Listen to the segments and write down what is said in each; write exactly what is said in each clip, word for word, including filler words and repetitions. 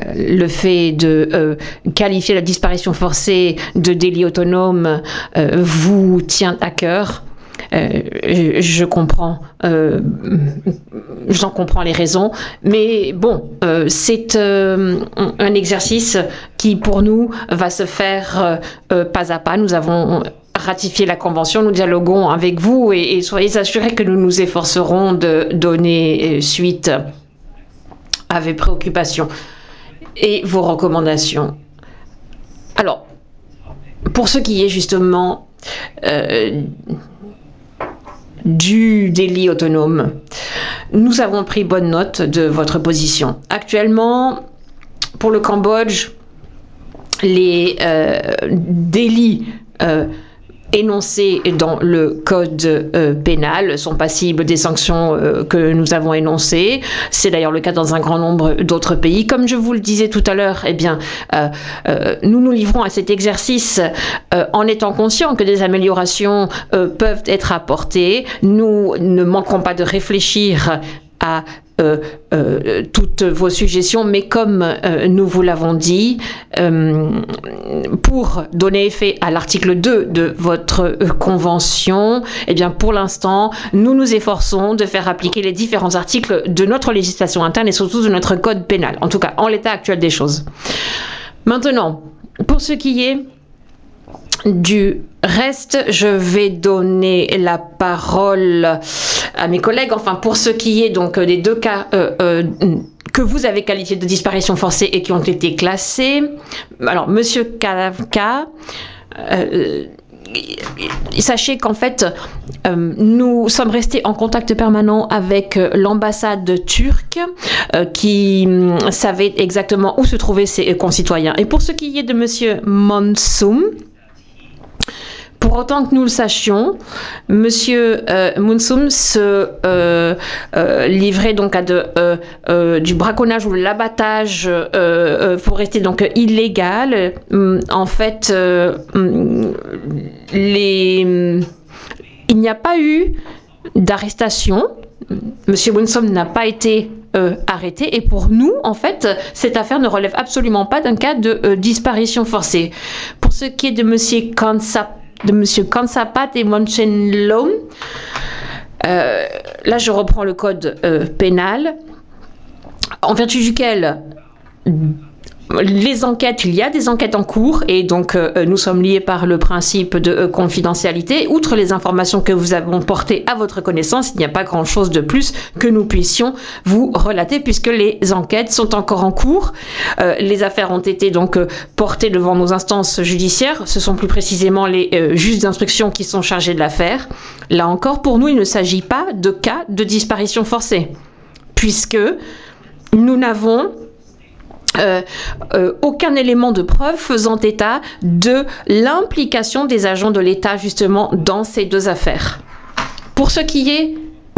le fait de euh, qualifier la disparition forcée de délit autonome euh, vous tient à cœur. Euh, je, je comprends, euh, j'en comprends les raisons, mais bon, euh, c'est euh, un exercice qui pour nous va se faire euh, pas à pas. Nous avons ratifié la convention, nous dialoguons avec vous et, et soyez assurés que nous nous efforcerons de donner suite à vos préoccupations et vos recommandations. Alors, pour ce qui est justement euh, du délit autonome, nous avons pris bonne note de votre position. Actuellement, pour le Cambodge, les euh, délits euh, énoncés dans le code euh, pénal sont passibles des sanctions euh, que nous avons énoncées. C'est d'ailleurs le cas dans un grand nombre d'autres pays. Comme je vous le disais tout à l'heure, eh bien, euh, euh, nous nous livrons à cet exercice euh, en étant conscients que des améliorations euh, peuvent être apportées. Nous ne manquerons pas de réfléchir à Euh, euh, toutes vos suggestions, mais comme euh, nous vous l'avons dit, euh, pour donner effet à l'article deux de votre euh, convention, eh bien pour l'instant, nous nous efforçons de faire appliquer les différents articles de notre législation interne et surtout de notre code pénal, en tout cas en l'état actuel des choses. Maintenant, pour ce qui est du reste, je vais donner la parole à mes collègues. Enfin, pour ce qui est donc des deux cas euh, euh, que vous avez qualifiés de disparition forcée et qui ont été classés. Alors, Monsieur Kalavka, euh, sachez qu'en fait, euh, nous sommes restés en contact permanent avec l'ambassade turque euh, qui euh, savait exactement où se trouvaient ses concitoyens. Et pour ce qui est de Monsieur Monsoum, pour autant que nous le sachions, Monsieur euh, Monsoum se euh, euh, livrait donc à de, euh, euh, du braconnage ou de l'abattage euh, euh, pour rester donc illégal. En fait, euh, les... il n'y a pas eu d'arrestation. Monsieur Monsoum n'a pas été euh, arrêté et pour nous, en fait, cette affaire ne relève absolument pas d'un cas de euh, disparition forcée. Pour ce qui est de Monsieur Kansap de Monsieur Kansapat et Monchenlom. Euh, là, je reprends le code euh, pénal, en vertu duquel les enquêtes, il y a des enquêtes en cours et donc euh, nous sommes liés par le principe de euh, confidentialité. Outre les informations que vous avons portées à votre connaissance, il n'y a pas grand-chose de plus que nous puissions vous relater puisque les enquêtes sont encore en cours. Euh, les affaires ont été donc euh, portées devant nos instances judiciaires. Ce sont plus précisément les euh, juges d'instruction qui sont chargés de l'affaire. Là encore, pour nous, il ne s'agit pas de cas de disparition forcée puisque nous n'avons Euh, euh, aucun élément de preuve faisant état de l'implication des agents de l'État justement dans ces deux affaires. Pour ce qui est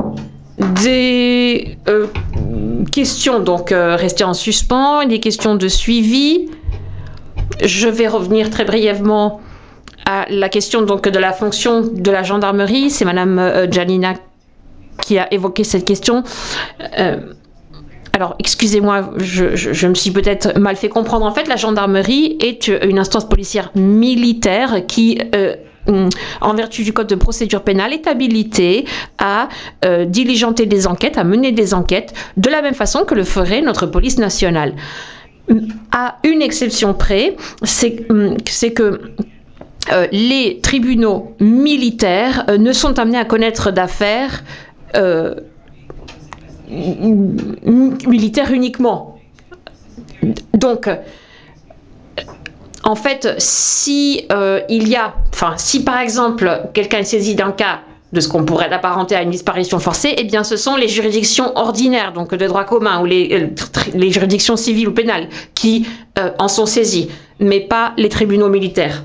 des euh, questions donc euh, restées en suspens, des questions de suivi, je vais revenir très brièvement à la question donc de la fonction de la gendarmerie. C'est Madame euh, Janina qui a évoqué cette question. Euh, Alors, excusez-moi, je, je, je me suis peut-être mal fait comprendre. En fait, la gendarmerie est une instance policière militaire qui, euh, en vertu du code de procédure pénale, est habilitée à euh, diligenter des enquêtes, à mener des enquêtes, de la même façon que le ferait notre police nationale. À une exception près, c'est que euh, les tribunaux militaires euh, ne sont amenés à connaître d'affaires euh, militaire uniquement. Donc, en fait, si euh, il y a, enfin, si par exemple quelqu'un est saisi d'un cas de ce qu'on pourrait apparenter à une disparition forcée, eh bien, ce sont les juridictions ordinaires, donc de droit commun, ou les, les juridictions civiles ou pénales, qui euh, en sont saisies, mais pas les tribunaux militaires.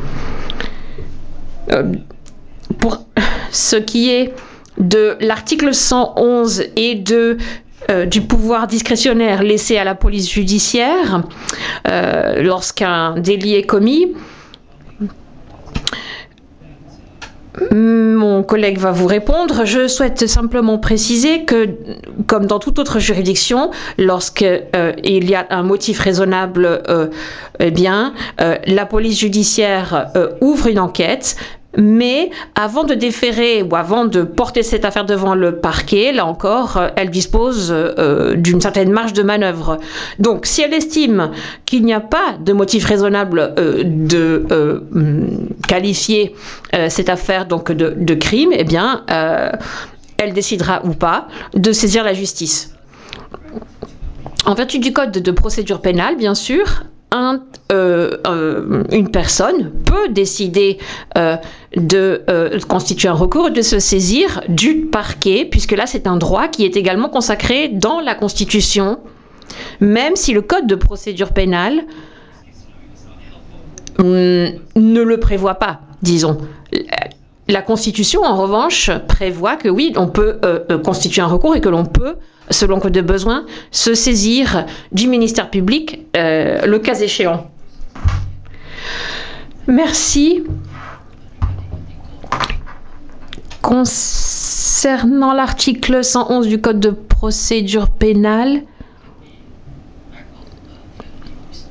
Euh, pour ce qui est de l'article cent onze et de Euh, du pouvoir discrétionnaire laissé à la police judiciaire euh, lorsqu'un délit est commis, Mon collègue va vous répondre. Je souhaite simplement préciser que, comme dans toute autre juridiction, lorsqu'il euh, y a un motif raisonnable, euh, eh bien, euh, la police judiciaire euh, ouvre une enquête. Mais avant de déférer ou avant de porter cette affaire devant le parquet, là encore, elle dispose euh, d'une certaine marge de manœuvre. Donc, si elle estime qu'il n'y a pas de motif raisonnable euh, de euh, qualifier euh, cette affaire donc de, de crime, eh bien, euh, elle décidera ou pas de saisir la justice. En vertu du code de procédure pénale, bien sûr, un, euh, euh, une personne peut décider euh, de euh, constituer un recours et de se saisir du parquet, puisque là c'est un droit qui est également consacré dans la Constitution, même si le code de procédure pénale hum, ne le prévoit pas, disons. La Constitution, en revanche, prévoit que oui, on peut euh, constituer un recours et que l'on peut, selon que de besoin, se saisir du ministère public, euh, le cas échéant. Merci. Concernant l'article cent onze du Code de procédure pénale,